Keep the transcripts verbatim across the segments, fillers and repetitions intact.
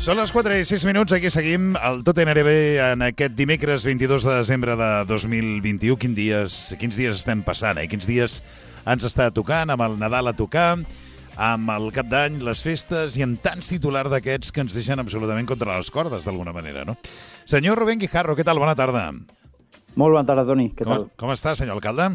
Són les quatre i sis minuts, aquí seguim el Tot N R B en aquest dimecres vint-i-dos de desembre de dos mil vint-i-u. Quins dies, quins dies estem passant, eh? Quins dies ens està tocant, amb el Nadal a tocar, amb el Cap d'Any, les festes i amb tants titulars d'aquests que ens deixen absolutament contra les cordes, d'alguna manera, no? Senyor Rubén Guijarro, què tal? Bona tarda. Molt bona tarda, Toni. Què com, tal? Com està, senyor alcalde?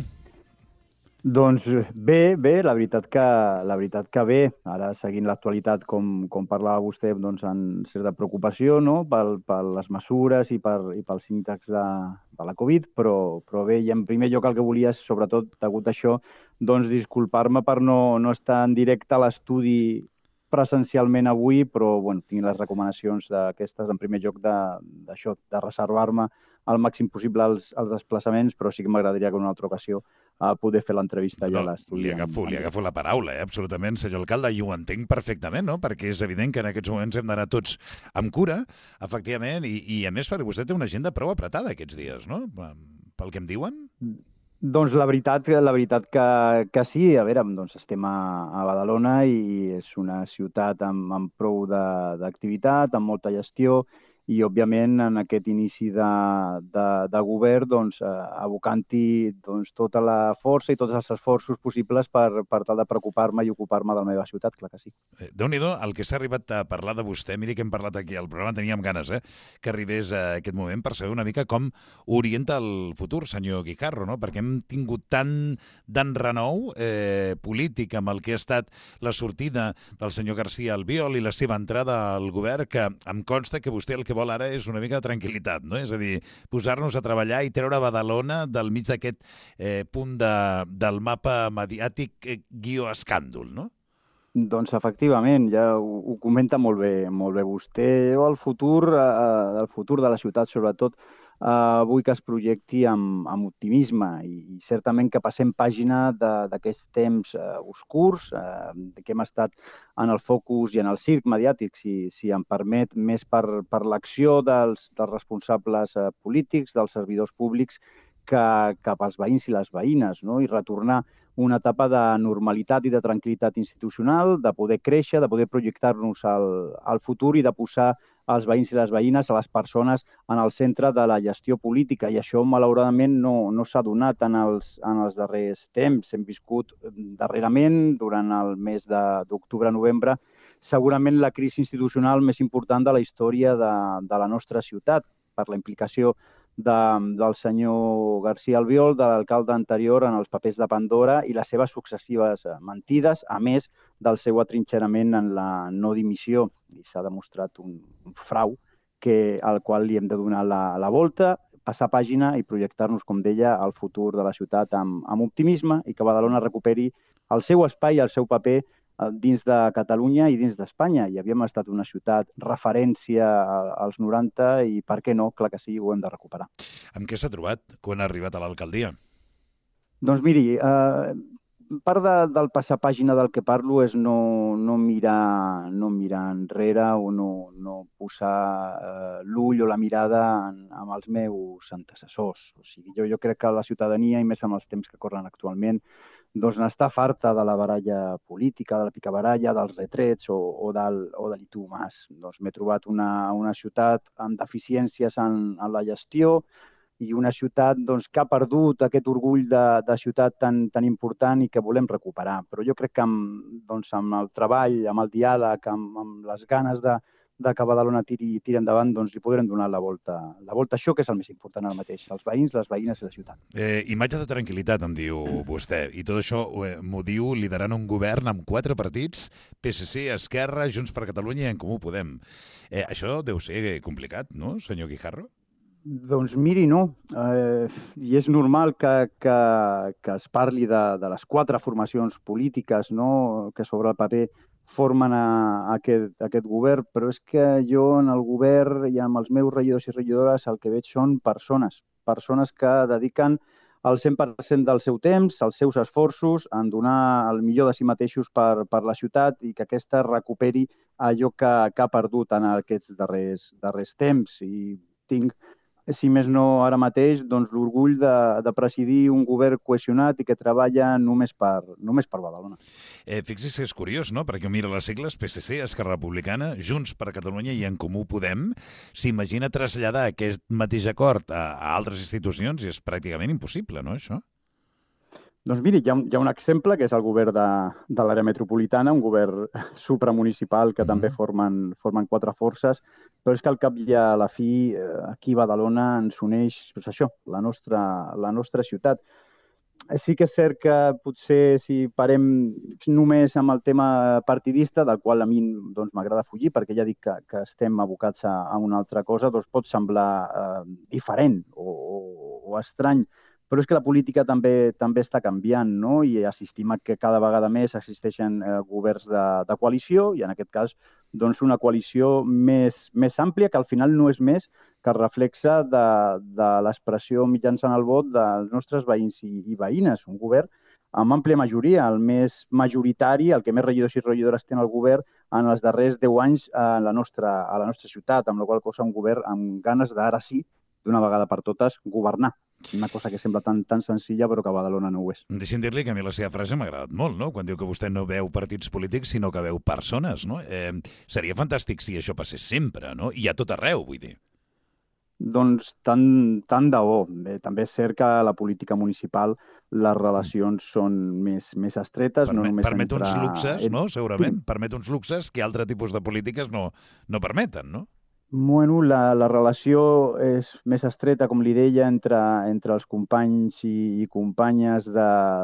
Doncs bé, bé, la veritat que, la veritat que bé. Ara, seguint l'actualitat, com, com parlava vostè, doncs, amb certa preocupació, no?, per, per les mesures i, per, i pels índexs de, de la Covid, però, però bé, i en primer lloc el que volia és, sobretot, degut a això, doncs, disculpar-me per no, no estar en directe a l'estudi presencialment avui, però bueno, tinc les recomanacions d'aquestes, en primer lloc, d'això, de, de reservar-me al màxim possible els, els desplaçaments, però sí que m'agradaria que en una altra ocasió a poder fer l'entrevista allà no, a l'estudi. Li agafo, li agafo la paraula, eh? Absolutament, senyor alcalde, i ho entenc perfectament, no? Perquè és evident que en aquests moments hem d'anar tots amb cura, efectivament, i, i a més perquè vostè té una agenda prou apretada aquests dies, no? Pel que em diuen? Doncs la veritat, la veritat que, que sí. A veure, doncs estem a, a Badalona i és una ciutat amb, amb prou d'activitat, amb molta gestió, i, òbviament, en aquest inici de, de, de govern, doncs, eh, abocant-hi doncs, tota la força i tots els esforços possibles per, per tal de preocupar-me i ocupar-me de la meva ciutat, clar que sí. Déu-n'hi-do, el que s'ha arribat a parlar de vostè, miri que hem parlat aquí al programa, teníem ganes, eh, que arribés a aquest moment per saber una mica com orienta el futur, senyor Guijarro, no? Perquè hem tingut tant d'enrenou eh, polític amb el que ha estat la sortida del senyor García Albiol i la seva entrada al govern, que em consta que vostè el que vol ara és una mica de tranquil·litat, no? És a dir, posar-nos a treballar i treure Badalona del mig d'aquest eh, punt de, del mapa mediàtic eh, guió escàndol, no? Doncs efectivament, ja ho, ho comenta molt bé, molt bé vostè. Jo el futur, eh, el futur de la ciutat, sobretot, eh, vull que es projecti amb, amb optimisme i, i certament que passem pàgina d'aquests temps eh, oscurs, eh, que hem estat en el focus i en el circ mediàtic, si, si em permet, més per, per l'acció dels, dels responsables eh, polítics, dels servidors públics, que cap als veïns i les veïnes, no? I retornar una etapa de normalitat i de tranquil·litat institucional, de poder créixer, de poder projectar-nos al, al futur i de posar els veïns i les veïnes, a les persones, en el centre de la gestió política. I això, malauradament, no, no s'ha donat en els, en els darrers temps. Hem viscut darrerament, durant el mes d'octubre-novembre, segurament la crisi institucional més important de la història de, de la nostra ciutat, per la implicació de, del senyor García Albiol, de l'alcalde anterior, en els papers de Pandora i les seves successives mentides, a més del seu atrinxerament en la no dimissió. I s'ha demostrat un, un frau que, al qual li hem de donar la, la volta, passar pàgina i projectar-nos, com deia, al futur de la ciutat amb, amb optimisme i que Badalona recuperi el seu espai i el seu paper dins de Catalunya i dins d'Espanya. I havíem estat una ciutat referència als noranta i, per què no, clar que sí, ho hem de recuperar. Amb què s'ha trobat quan ha arribat a l'alcaldia? Doncs miri, eh, part de, del passar pàgina del que parlo és no, no, mirar, no mirar enrere o no, no posar eh, l'ull o la mirada en, en els meus antecessors. O sigui, jo, jo crec que la ciutadania, i més amb els temps que corren actualment, doncs n'està farta de la baralla política, de la picabaralla, dels retrets o, o, del, o de l'Itu Mas. Doncs m'he trobat una, una ciutat amb deficiències en, en la gestió i una ciutat doncs, que ha perdut aquest orgull de, de ciutat tan, tan important i que volem recuperar. Però jo crec que amb, doncs, amb el treball, amb el diàleg, amb, amb les ganes de, de que Badalona tiri, tiri endavant, doncs li podrem donar la volta, la volta a això, que és el més important ara mateix, els veïns, les veïnes i la ciutat. Eh, imatge de tranquil·litat, em diu vostè, i tot això eh, m'ho diu liderant un govern amb quatre partits, P S C, Esquerra, Junts per Catalunya i En Comú Podem. Eh, això deu ser complicat, no, senyor Guijarro? Doncs miri, no. Eh, I és normal que, que, que es parli de, de les quatre formacions polítiques, no?, que sobre el paper formen a, a aquest, a aquest govern, però és que jo en el govern i amb els meus regidors i regidores el que veig són persones, persones que dediquen el cent per cent del seu temps, els seus esforços, en donar el millor de si mateixos per, per la ciutat i que aquesta recuperi allò que, que ha perdut en aquests darrers, darrers temps. I tinc si més no ara mateix, doncs l'orgull de, de presidir un govern cohesionat i que treballa només per, només per Badalona. Eh, fixi's que és curiós, no? Perquè mira les sigles P S C, Esquerra Republicana, Junts per Catalunya i En Comú Podem. S'imagina traslladar aquest mateix acord a, a altres institucions i és pràcticament impossible, no, això? Doncs miri, hi ha un, hi ha un exemple, que és el govern de, de l'àrea metropolitana, un govern supramunicipal que mm-hmm. també formen, formen quatre forces, però és que al cap i a la fi, aquí a Badalona ens uneix doncs això, la nostra, la nostra ciutat. Sí que és cert que potser si parem només amb el tema partidista, del qual a mi doncs, m'agrada fugir, perquè ja dic que, que estem abocats a, a una altra cosa, doncs pot semblar eh, diferent o, o, o estrany, però és que la política també també està canviant, no? I assistim a que cada vegada més existeixen eh, governs de, de coalició i en aquest cas doncs una coalició més, més àmplia que al final no és més que el reflexe de, de l'expressió mitjançant el vot dels nostres veïns i, i veïnes. Un govern amb àmplia majoria, el més majoritari, el que més regidors i regidores té el govern en els darrers deu anys a la nostra, a la nostra ciutat, amb la qual cosa un govern amb ganes d'ara sí, d'una vegada per totes, governar. Una cosa que sembla tan, tan senzilla, però que a Badalona no ho és. Deixi'm dir-li que a mi la seva frase m'ha agradat molt, no? Quan diu que vostè no veu partits polítics, sinó que veu persones, no? Eh, seria fantàstic si això passés sempre, no? I a tot arreu, vull dir. Doncs tant, tant de bo. Bé, també és cert que a la política municipal les relacions són més, més estretes. Permet, no només permet entre... uns luxes, no? Segurament. Permet uns luxes que altre tipus de polítiques no, no permeten, no? Bueno, la, la relació és més estreta, com li deia, entre, entre els companys i, i companyes de,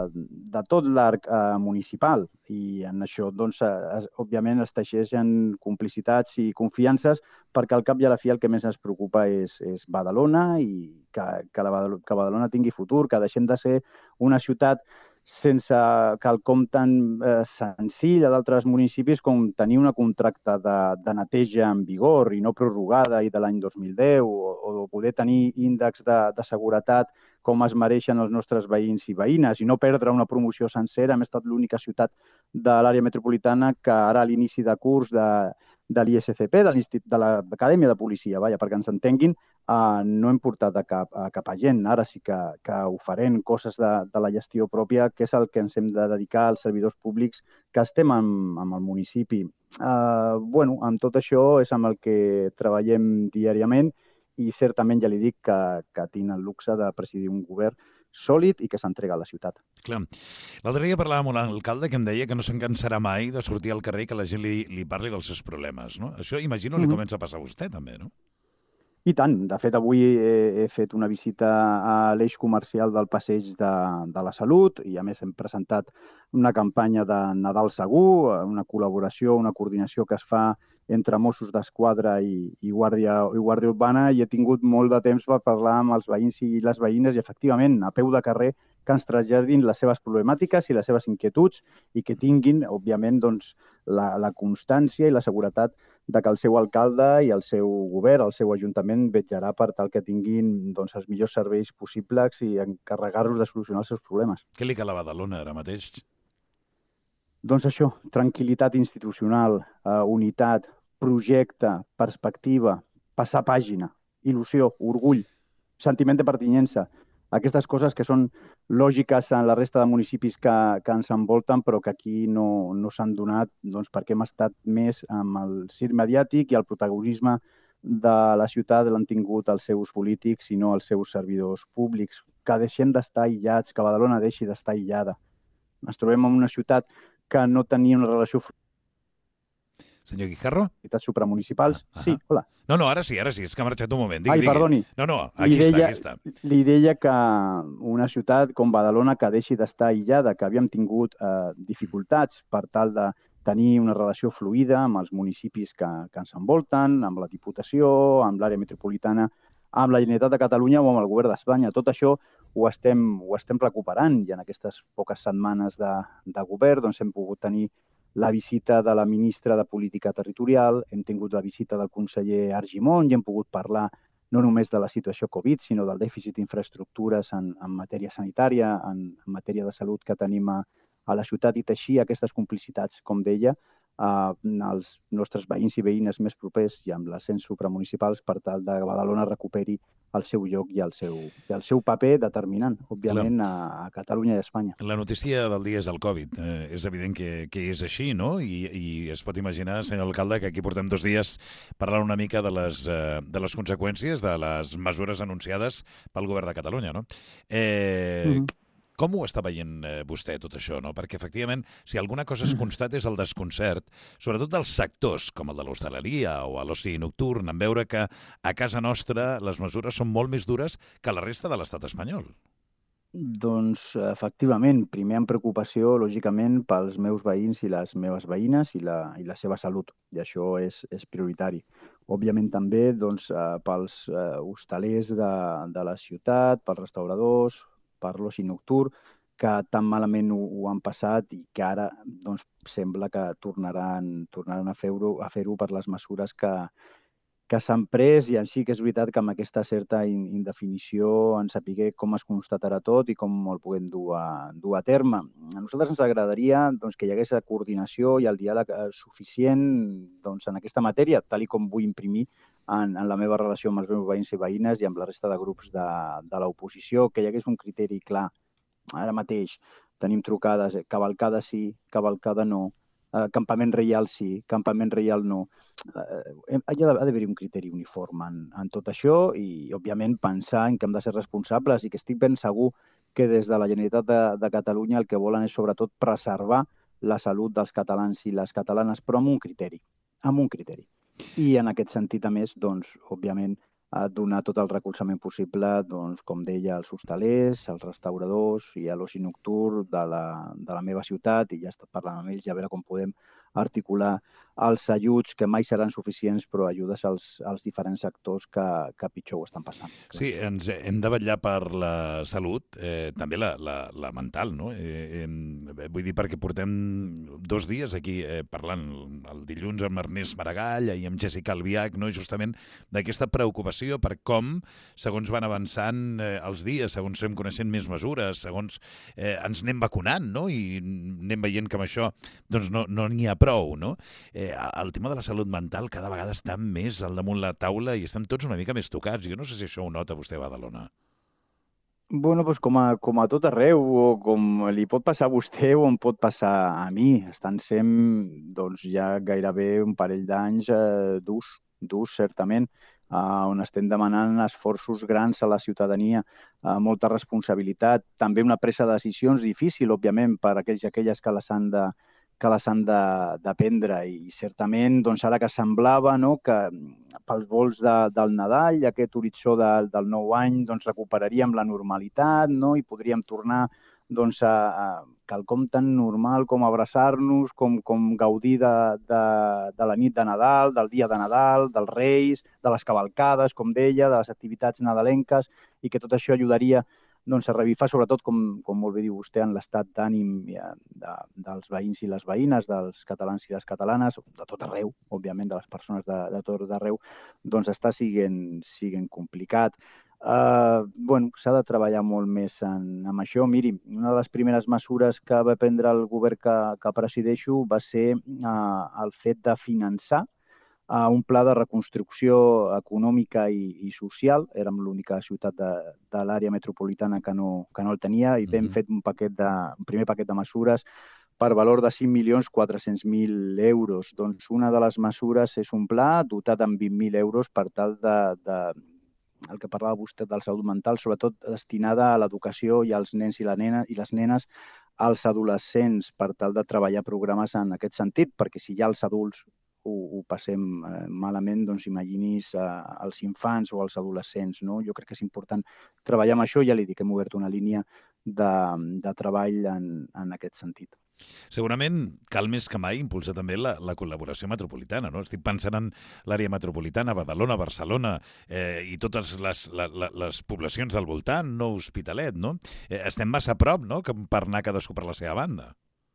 de tot l'arc eh, municipal. I en això, doncs, es, òbviament, es teixeixen complicitats i confiances perquè al cap i a la fi el que més ens preocupa és, és Badalona i que, que, la Badalona, que Badalona tingui futur, que deixem de ser una ciutat sense quelcom tan eh, senzill a d'altres municipis com tenir una contracta de, de neteja en vigor i no prorrogada i de l'any dos mil deu o, o poder tenir índexs de, de seguretat com es mereixen els nostres veïns i veïnes i no perdre una promoció sencera. Hem estat l'única ciutat de l'àrea metropolitana que ara a l'inici de curs de, de l'I S C P, de l'Acadèmia de Policia, vaja, perquè ens entenguin, Uh, no hem portat a cap, a cap agent. Ara sí que, que ho farem, coses de, de la gestió pròpia, que és el que ens hem de dedicar als servidors públics que estem amb, amb el municipi. Uh, bueno, amb tot això és amb el que treballem diàriament i certament ja li dic que, que tinc el luxe de presidir un govern sòlid i que s'entrega a la ciutat. Clar. L'altre dia parlàvem amb l'alcalde que em deia que no se'n cansarà mai de sortir al carrer i que la gent li, li parli dels seus problemes, no? Això, imagino, li mm-hmm. comença a passar a vostè també, no? I tant. De fet, avui he, he fet una visita a l'eix comercial del Passeig de, de la Salut i, a més, hem presentat una campanya de Nadal Segur, una col·laboració, una coordinació que es fa entre Mossos d'Esquadra i, i, Guàrdia, i Guàrdia Urbana i he tingut molt de temps per parlar amb els veïns i les veïnes i, efectivament, a peu de carrer, que ens traslladin les seves problemàtiques i les seves inquietuds i que tinguin, òbviament, doncs, la, la constància i la seguretat de que el seu alcalde i el seu govern, el seu ajuntament, vetjarà per tal que tinguin doncs, els millors serveis possibles i encarregar-los de solucionar els seus problemes. Què li cal a Badalona ara mateix? Doncs això, tranquil·litat institucional, eh, unitat, projecte, perspectiva, passar pàgina, il·lusió, orgull, sentiment de pertinyença. Aquestes coses que són lògiques en la resta de municipis que, que ens envolten, però que aquí no, no s'han donat doncs, perquè hem estat més amb el circ mediàtic i el protagonisme de la ciutat l'han tingut els seus polítics i no els seus servidors públics. Que deixem d'estar aïllats, que Badalona deixi d'estar aïllada. Ens trobem en una ciutat que no tenia una relació... Senyor Guijarro? Entitats supramunicipals. Ah, sí, hola. No, no, ara sí, ara sí, és que ha marxat un moment. Digui, Ai, digui. perdoni. No, no, aquí li deia, està, aquí està. Li deia que una ciutat com Badalona que deixi d'estar aïllada, que havíem tingut eh, dificultats per tal de tenir una relació fluida amb els municipis que, que ens envolten, amb la Diputació, amb l'àrea metropolitana, amb la Generalitat de Catalunya o amb el Govern d'Espanya. Tot això ho estem, ho estem recuperant i en aquestes poques setmanes de, de govern doncs, hem pogut tenir la visita de la ministra de Política Territorial, hem tingut la visita del conseller Argimon i hem pogut parlar no només de la situació Covid, sinó del dèficit d'infraestructures en, en matèria sanitària, en, en matèria de salut que tenim a, a la ciutat i teixir aquestes complicitats, com deia, als nostres veïns i veïnes més propers i amb les cens supramunicipals per tal de que Badalona recuperi el seu lloc i el seu, i el seu paper determinant, òbviament, a, a Catalunya i a Espanya. La notícia del dia és el Covid. Eh, és evident que, que és així, no? I, I es pot imaginar, senyor alcalde, que aquí portem dos dies parlant una mica de les, eh, de les conseqüències de les mesures anunciades pel govern de Catalunya, no? Eh, mm-hmm. Com ho està veient eh, vostè, tot això, no? Perquè, efectivament, si alguna cosa es constata és el desconcert, sobretot dels sectors, com el de l'hostaleria o a l'oci nocturn, en veure que a casa nostra les mesures són molt més dures que a la resta de l'estat espanyol. Doncs, efectivament, primer amb preocupació, lògicament, pels meus veïns i les meves veïnes i la, i la seva salut, i això és, és prioritari. Òbviament també doncs, pels eh, hostalers de, de la ciutat, pels restauradors, per l'oci nocturn, que tan malament ho, ho han passat i que ara doncs, sembla que tornaran, tornaran a fer-ho a fer-ho per les mesures que, que s'han pres, i així que és veritat que amb aquesta certa indefinició en saber com es constatarà tot i com el puguem dur a, dur a terme. A nosaltres ens agradaria doncs, que hi hagués la coordinació i el diàleg suficient doncs, en aquesta matèria, tal i com vull imprimir en, en la meva relació amb els meus veïns i veïnes i amb la resta de grups de, de l'oposició, que hi hagués un criteri clar. Ara mateix tenim trucades, cavalcada sí, cavalcada no, eh, campament reial sí, campament reial no. Eh, ha d'haver-hi un criteri uniforme en, en tot això i, òbviament, pensar en que hem de ser responsables i que estic ben segur que des de la Generalitat de, de Catalunya el que volen és, sobretot, preservar la salut dels catalans i les catalanes, però amb un criteri, amb un criteri. I en aquest sentit, a més, doncs, òbviament, donar tot el recolzament possible, doncs, com deia, als hostalers, als restauradors i a l'oci nocturn de la, de la meva ciutat, i ja he estat parlant amb ells i a veure com podem articular els ajuts, que mai seran suficients, però ajudes als, als diferents sectors que, que pitjor ho estan passant. Sí, ens hem de vetllar per la salut, eh, també la, la, la mental, no? Eh, eh, vull dir, perquè portem dos dies aquí eh, parlant, el dilluns amb Ernest Maragall i amb Jessica Albiach, no? Justament d'aquesta preocupació per com, segons van avançant eh, els dies, segons anem coneixent més mesures, segons eh, ens anem vacunant, no? I anem veient que amb això doncs no no n'hi ha prou, no? Eh, el tema de la salut mental cada vegada està més al damunt la taula i estem tots una mica més tocats. Jo no sé si això ho nota vostè a Badalona. Bueno, doncs com a, com a tot arreu, o com li pot passar a vostè o em pot passar a mi. Estan sent doncs, ja gairebé un parell d'anys eh, durs, durs, certament, eh, on estem demanant esforços grans a la ciutadania, eh, molta responsabilitat, també una presa de decisions difícil, òbviament, per aquells i aquelles que les han de que les han de, de prendre, i certament doncs, ara que semblava no, que pels vols de, del Nadal i aquest horitzó de, del nou any doncs, recuperaríem la normalitat, no, i podríem tornar doncs, a, a quelcom tan normal com abraçar-nos, com, com gaudir de, de, de la nit de Nadal, del dia de Nadal, dels Reis, de les cavalcades, com deia, de les activitats nadalenques, i que tot això ajudaria doncs, a revifar, sobretot, com, com molt bé diu vostè, en l'estat d'ànim de, dels veïns i les veïnes, dels catalans i les catalanes, de tot arreu, òbviament, de les persones de, de tot arreu, doncs està siguent, siguent complicat. Uh, bueno, s'ha de treballar molt més en, en això. Miri, una de les primeres mesures que va prendre el govern que, que presideixo va ser uh, el fet de finançar a un pla de reconstrucció econòmica i, i social. Érem l'única ciutat de, de l'àrea metropolitana que no, que no el tenia, i vam mm-hmm. fet un, paquet de, un primer paquet de mesures per valor de cinc milions quatre-cents mil euros. Doncs una de les mesures és un pla dotat amb vint mil euros per tal de, de el que parlava vostè de la salut mental, sobretot destinada a l'educació i als nens i, la nena, i les nenes, als adolescents, per tal de treballar programes en aquest sentit, perquè si ja els adults ho, ho passem eh, malament, doncs imagini's eh, els infants o els adolescents, no? Jo crec que és important treballar amb això. Ja li dic, hem obert una línia de, de treball en, en aquest sentit. Segurament cal més que mai impulsar també la, la col·laboració metropolitana, no? Estic pensant en l'àrea metropolitana, Badalona, Barcelona eh, i totes les, la, les poblacions del voltant, no Hospitalet, no? Eh, estem massa a prop, no?, per anar cadascú per la seva banda.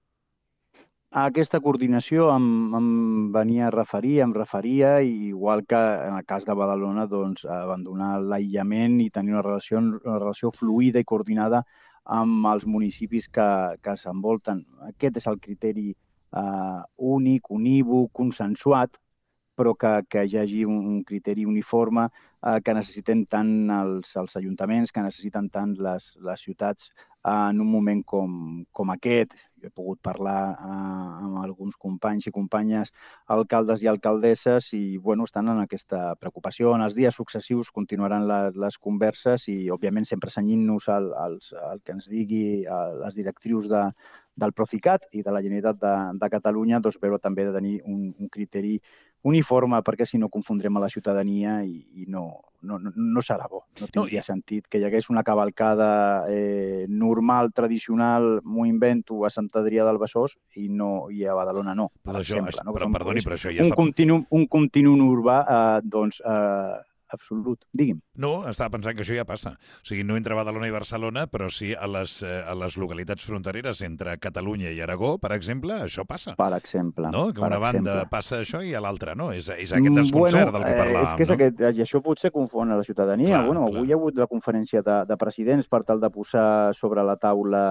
A aquesta coordinació em, em venia a referir, em referia, igual que en el cas de Badalona, doncs, abandonar l'aïllament i tenir una relació, una relació fluida i coordinada amb els municipis que, que s'envolten. Aquest és el criteri eh, únic, unívoc, consensuat, però que, que hi hagi un, un criteri uniforme eh, que necessiten tant els, els ajuntaments, que necessiten tant les, les ciutats eh, en un moment com, com aquest. Jo he pogut parlar eh, amb alguns companys i companyes, alcaldes i alcaldesses, i bueno, estan en aquesta preocupació. En els dies successius continuaran la, les converses i, òbviament, sempre cenyint-nos al, als, al que ens digui a les directrius de, del Procicat i de la Generalitat de, de Catalunya, doncs veure també de tenir un, un criteri uniforme, perquè si no confondrem a la ciutadania i, i no, no, no, no serà bo. No tindria No, i, sentit que hi hagués una cavalcada eh, normal, tradicional, m'ho invento, a Sant Adrià del Besòs i, no, i a Badalona no, per però això, exemple. No? Que però, som, perdoni, és però això ja un està... continu, un continu urbà eh, doncs, eh, absolut. Digui'm. No, estava pensant que això ja passa. O sigui, no entre Badalona i Barcelona, però sí a les, eh, a les localitats frontereres entre Catalunya i Aragó, per exemple, això passa. Per exemple. No? Que Per una banda exemple. passa això i a l'altra no. És, és aquest Mm, desconcert Bueno, del que eh, és que parlàvem, és no? aquest, i això potser confon a la ciutadania. Clar, Bueno, clar. avui hi ha hagut la conferència de, de presidents per tal de posar sobre la taula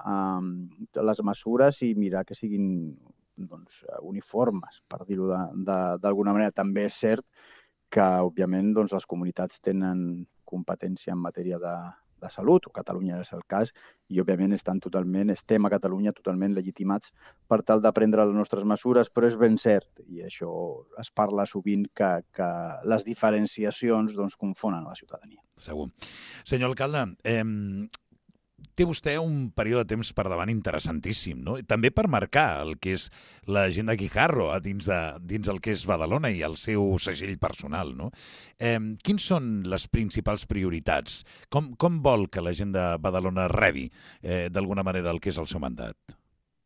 eh, les mesures i mirar que siguin doncs, uniformes, per dir-ho de- de- d'alguna manera. També és cert que, òbviament, doncs, les comunitats tenen competència en matèria de, de salut, o Catalunya és el cas, i, òbviament, estan totalment, estem a Catalunya totalment legitimats per tal de prendre les nostres mesures, però és ben cert, i això es parla sovint, que, que les diferenciacions doncs, confonen a la ciutadania. Segur. Senyor alcalde, eh, té vostè un període de temps per davant interessantíssim, no? També per marcar el que és l'agenda Guijarro a dins, de, dins el que és Badalona i el seu segell personal, no? Eh, quins són les principals prioritats? Com, com vol que la gent de Badalona rebi, eh, d'alguna manera, el que és el seu mandat?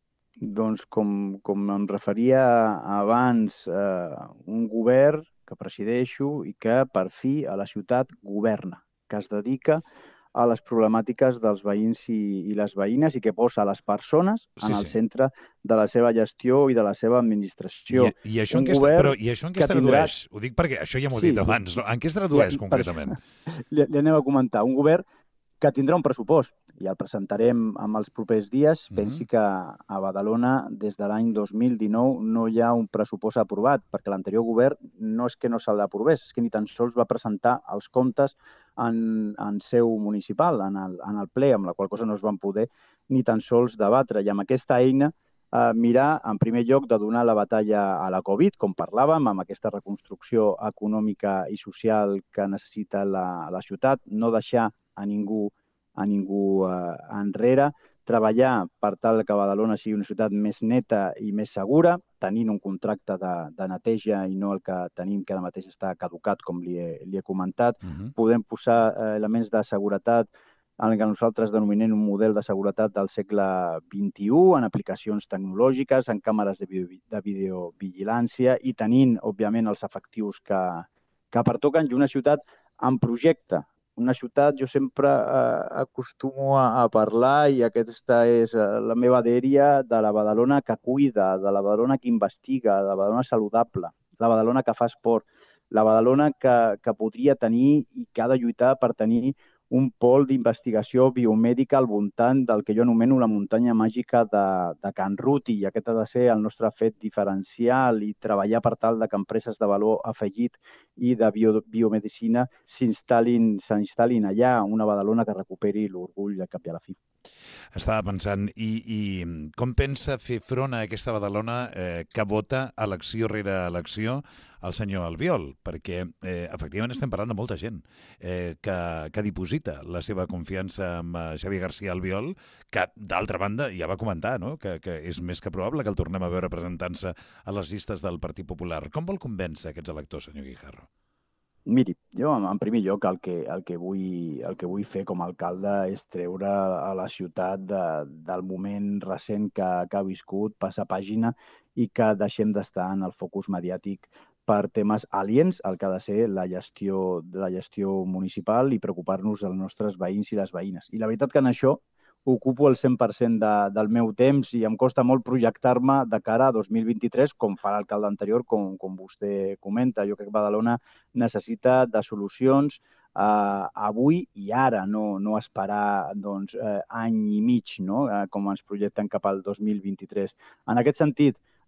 Doncs, com, com em referia abans, eh, un govern que presideixo i que, per fi, a la ciutat governa, que es dedica a les problemàtiques dels veïns i, i les veïnes i que posa les persones Sí, en el sí. centre de la seva gestió i de la seva I, administració. i això en Un què es, tra- però govern i això en què que es tindrà... tradueix? Ho dic perquè això ja m'ho he Sí, dit sí, abans, no? En què es ja, tradueix per això concretament? li, li anem a comentar. Un govern que tindrà un pressupost i el presentarem en els propers dies. Mhm. Pensi que a Badalona, des de l'any dos mil dinou, no hi ha un pressupost aprovat, perquè l'anterior govern no és que no se'l aprovés, és que ni tan sols va presentar els comptes en, en seu municipal, en el, en el ple, amb la qual cosa no es van poder ni tan sols debatre. I amb aquesta eina eh, mirar, en primer lloc, de donar la batalla a la Covid, com parlàvem, amb aquesta reconstrucció econòmica i social que necessita la, la ciutat, no deixar a ningú, a ningú eh, enrere, treballar per tal que Badalona sigui una ciutat més neta i més segura, tenint un contracte de, de neteja i no el que tenim, que ara mateix està caducat, com li he, li he comentat. Mhm. Podem posar eh, elements de seguretat en el que nosaltres denominem un model de seguretat del segle vint-i-u, en aplicacions tecnològiques, en càmeres de, video, de videovigilància i tenint, òbviament, els efectius que, que pertoquen, i una ciutat en projecte. Una ciutat, jo sempre eh, acostumo a, a parlar, i aquesta és eh, la meva dèria, de la Badalona que cuida, de la Badalona que investiga, de la Badalona saludable, la Badalona que fa esport, la Badalona que, que podria tenir i que ha de lluitar per tenir un pol d'investigació biomèdica al voltant del que jo anomeno la muntanya màgica de, de Can Ruti, i aquest ha de ser el nostre fet diferencial, i treballar per tal de que empreses de valor afegit i de bio, biomedicina s'instal·lin s'instal·lin allà, una Badalona que recuperi l'orgull al cap i a la fi. Estava pensant, i, i com pensa fer front a aquesta Badalona eh, que vota elecció rere elecció el senyor Albiol? Perquè eh, efectivament estem parlant de molta gent eh, que, que diposita la seva confiança en eh, Xavier García Albiol, que d'altra banda ja va comentar, no? que, que és més que probable que el tornem a veure presentant-se a les llistes del Partit Popular. Com vol convèncer aquests electors, senyor Guijarro? Miri, jo en primer lloc el que, el que, vull, el que vull fer com a alcalde és treure a la ciutat de, del moment recent que, que ha viscut, passar pàgina, i que deixem d'estar en el focus mediàtic per temes aliens al que ha de ser la gestió, la gestió municipal, i preocupar-nos dels nostres veïns i les veïnes. I la veritat que en això ocupo el cent per cent de, del meu temps, i em costa molt projectar-me de cara a dos mil vint-i-tres, com fa l'alcalde anterior, com, com vostè comenta. Jo crec que Badalona necessita de solucions eh, avui i ara, no, no esperar doncs, eh, any i mig, no? eh, com ens projecten cap al dos mil vint-i-tres. En aquest sentit,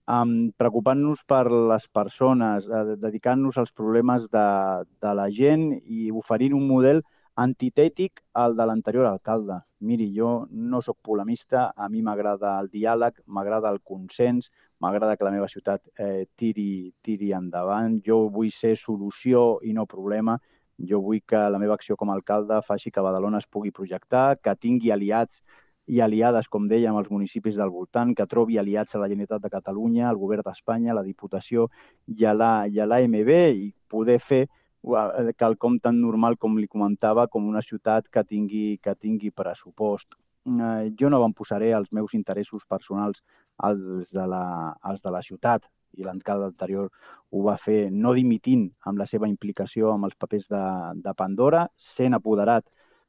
um, preocupant-nos per les persones, eh, dedicant-nos als problemes de, de la gent i oferint un model antitètic al de l'anterior alcalde. Miri, jo no sóc polemista, a mi m'agrada el diàleg, m'agrada el consens, m'agrada que la meva ciutat eh, tiri, tiri endavant. Jo vull ser solució i no problema. Jo vull que la meva acció com a alcalde faci que Badalona es pugui projectar, que tingui aliats i aliades, com dèiem, als municipis del voltant, que trobi aliats a la Generalitat de Catalunya, al Govern d'Espanya, a la Diputació i a l'A M B, i poder fer quelcom tan normal com li comentava, com una ciutat que tingui, que tingui pressupost. Eh, jo no em posaré els meus interessos personals als de la, als de la ciutat, i l'alcalde anterior ho va fer no dimitint amb la seva implicació amb els papers de, de Pandora, sent apoderat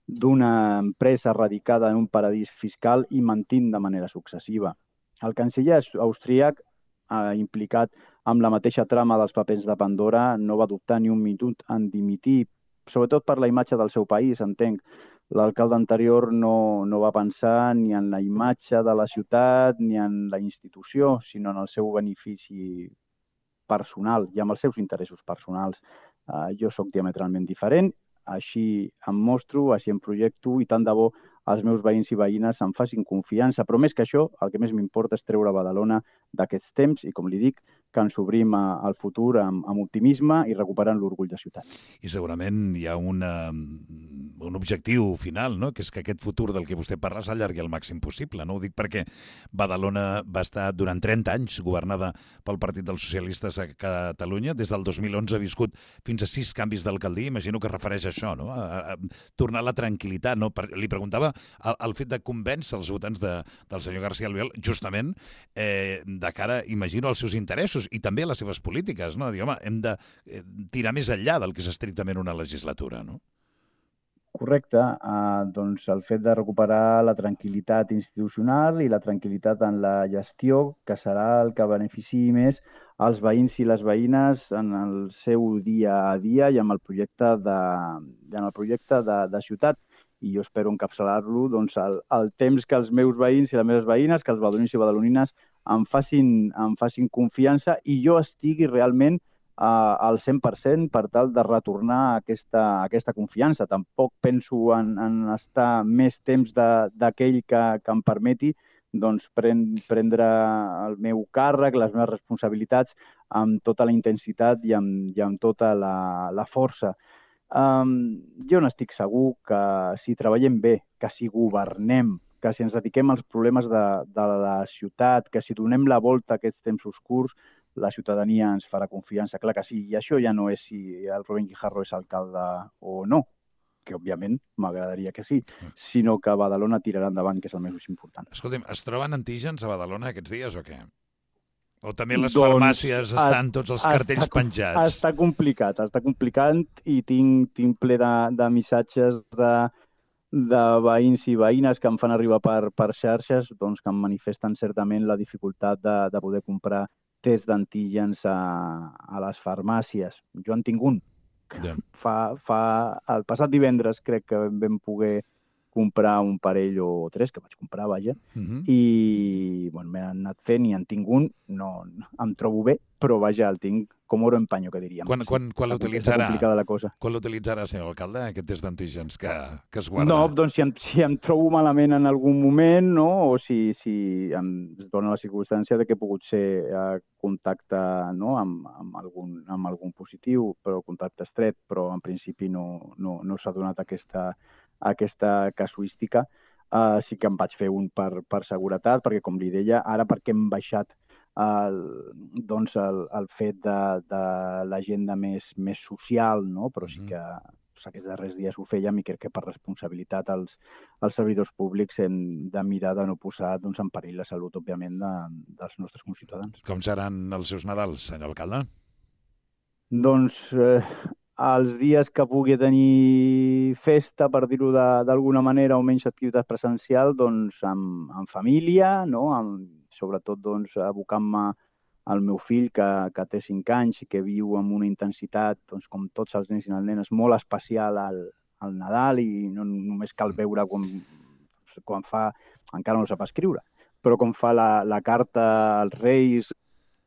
d'una empresa radicada en un paradís fiscal i mentint de manera successiva. El canciller austríac, eh, implicat amb la mateixa trama dels papers de Pandora, no va dubtar ni un minut en dimitir, sobretot per la imatge del seu país, entenc. L'alcalde anterior no, no va pensar ni en la imatge de la ciutat ni en la institució, sinó en el seu benefici personal i amb els seus interessos personals. Uh, jo sóc diametralment diferent, així em mostro, així em projecto, i tant de bo els meus veïns i veïnes em facin confiança. Però més que això, el que més m'importa és treure Badalona d'aquests temps i, com li dic, que ens obrim al futur amb, amb optimisme i recuperant l'orgull de ciutat. I segurament hi ha una, un objectiu final, no? Que és que aquest futur del que vostè parla s'allargui al màxim possible. No? Ho dic perquè Badalona va estar durant trenta anys governada pel Partit dels Socialistes a Catalunya. Des del dos mil onze ha viscut fins a sis canvis d'alcaldia. Imagino que es refereix a això, no? A, a tornar la tranquil·litat. No? Per, li preguntava el, el fet de convèncer els votants de, del senyor García Albiol, justament eh, de cara, imagino, als seus interessos i també a les seves polítiques, no? Dir, home, hem de tirar més enllà del que és estrictament una legislatura, no? Correcte. Uh, doncs el fet de recuperar la tranquil·litat institucional i la tranquil·litat en la gestió, que serà el que beneficiï més als veïns i les veïnes en el seu dia a dia i amb el projecte de, en el projecte de, de ciutat. I jo espero encapçalar-lo doncs, el, el temps que els meus veïns i les meves veïnes, que els badalonins i badalonines em facin, em facin confiança i jo estigui realment uh, al cent per cent per tal de retornar aquesta, aquesta confiança. Tampoc penso en, en estar més temps d'aquell que, que em permeti doncs, pren, prendre el meu càrrec, les meves responsabilitats amb tota la intensitat i amb, i amb tota la, la força. Um, jo n'estic segur que si treballem bé, que si governem, que si ens dediquem als problemes de, de la ciutat, que si donem la volta a aquests temps oscurs, la ciutadania ens farà confiança. Clar que sí, i això ja no és si el Rubén Guijarro és alcalde o no, que òbviament m'agradaria que sí, sinó que Badalona tirarà endavant, que és el més important. Escolta'm, es troben antígens a Badalona aquests dies o què? O també les doncs, farmàcies estan tots els cartells està, penjats? Està complicat, està complicat i tinc, tinc ple de, de missatges de de veïns i veïnes que em fan arribar per, per xarxes, doncs que em manifesten certament la dificultat de, de poder comprar test d'antígens a, a les farmàcies. Jo en tinc un. Yeah. Fa, fa, el passat divendres crec que vam poder comprar un parell o tres, que vaig comprar, vaja, uh-huh. i bueno, m'he anat fent i en tinc un, no, em trobo bé, però vaja, el tinc com oro en panyo, que diríem. Quan, quan, quan l'utilitzarà, quan l'utilitzarà, senyor alcalde, aquest test d'antígens que, que es guarda? No, doncs si em, si em trobo malament en algun moment, no? O si, si em dona la circumstància de que he pogut ser a contacte, no? amb, amb, algun, amb algun positiu, però contacte estret, però en principi no, no, no s'ha donat aquesta, aquesta casuística. Uh, sí que em vaig fer un per, per seguretat, perquè com li deia, ara perquè hem baixat El, doncs el, el fet de, de l'agenda més, més social, no? Però sí que doncs, aquests darrers dies ho fèiem i crec que per responsabilitat als, als servidors públics hem de mirar de no posar doncs, en perill la salut, òbviament, de, dels nostres conciutadans. Com seran els seus Nadals, senyor alcalde? Doncs eh, els dies que pugui tenir festa, per dir-ho d'alguna manera, o menys activitat presencial, doncs amb, amb família, no? Amb, sobretot doncs, abocant-me al meu fill, que, que té cinc anys i que viu amb una intensitat, doncs, com tots els nens i les nenes, molt especial al, al Nadal, i no només cal veure quan, quan fa, encara no sap escriure, però com fa la, la carta als Reis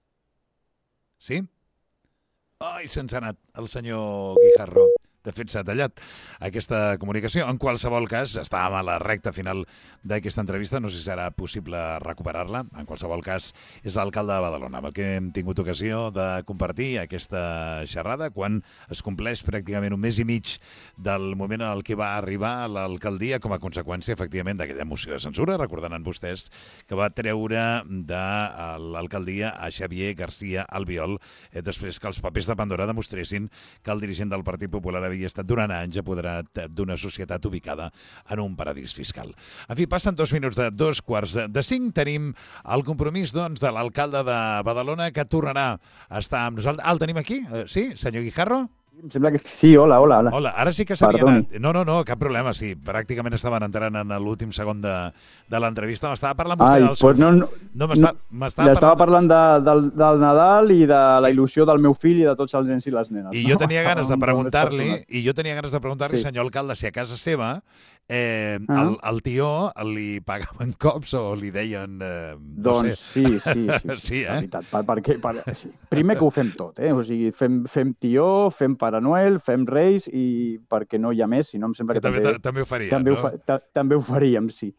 Sí? Ai, se'ns ha anat el senyor Guijarro. De fet, s'ha tallat aquesta comunicació. En qualsevol cas, estàvem a la recta final d'aquesta entrevista, no sé si serà possible recuperar-la. En qualsevol cas, és l'alcalde de Badalona, amb el que hem tingut ocasió de compartir aquesta xerrada, quan es compleix pràcticament un mes i mig del moment en el que va arribar a l'alcaldia com a conseqüència, efectivament, d'aquella moció de censura, recordant vostès que va treure de l'alcaldia a Xavier García Albiol, eh, després que els papers de Pandora demostressin que el dirigent del Partit Popular havia estat durant anys apoderat d'una societat ubicada en un paradís fiscal. En fi, passen dos minuts de dos quarts de cinc. Tenim el compromís, doncs, de l'alcalde de Badalona, que tornarà a estar amb nosaltres. Ah, el tenim aquí? Sí, senyor Guijarro? Em sembla que sí, hola, hola. Hola, hola. Ara sí que s'havia anat. No, no, no, cap problema, sí. Pràcticament estaven entrant en l'últim segon de, de l'entrevista. M'estava parlant vostè Ai, del seu... Pues no, no, no m'estava no, parlant... parlant de, del, del Nadal i de la il·lusió del meu fill i de tots els nens i les nenes. I jo tenia no? ganes de preguntar-li, i jo tenia ganes de preguntar-li, sí. senyor alcalde, si a casa seva eh, uh -huh. el, el tió li pagaven cops o li deien... Eh, no doncs sé. sí, sí, sí. sí, eh? Veritat, per, perquè, per, sí. Primer que ho fem tot, eh? O sigui, fem, fem tió, fem Pare Noel, fem Reis i perquè no hi ha més, si no em sembla que, que també, també, també ho faríem, també no? Ho fa, ta, també ho faríem, sí.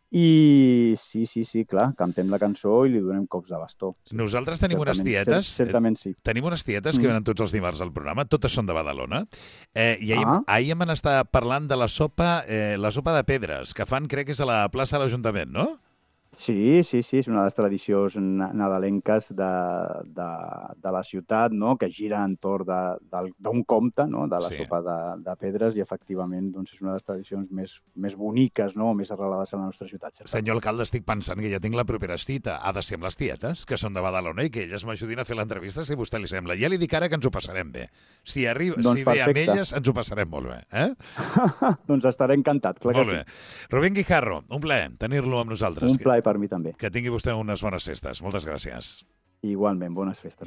I sí, sí, sí, clar, cantem la cançó i li donem cops de bastó. Sí. Nosaltres tenim certament, unes tietes... Cert, certament sí. Tenim unes tietes que venen tots els dimarts al programa, totes són de Badalona, eh, i ahir, ah. ahir em van estar parlant de la sopa, eh, la sopa de pedres, que fan, crec que és a la plaça de l'Ajuntament, no? Sí, sí, sí, és una de les tradicions nadalenques de, de, de la ciutat, no? Que gira entorn d'un conte, no? De la sí. sopa de, de pedres i, efectivament, doncs, és una de les tradicions més, més boniques, no? Més arrelades a la nostra ciutat. Certament. Senyor alcalde, estic pensant que ja tinc la propera cita. Ha de ser amb les tietes, que són de Badalona, i que elles m'ajudin a fer l'entrevista, si a vostè li sembla. Ja li dic ara que ens ho passarem bé. Si, arriba, doncs si ve amb elles, ens ho passarem molt bé. Eh? Doncs estaré encantat, clar molt que bé. sí. Rubén Guijarro, un plaer tenir-lo amb nosaltres. Un plaer per mi també. Que tingui vostè unes bones festes. Moltes gràcies. Igualment, bones festes.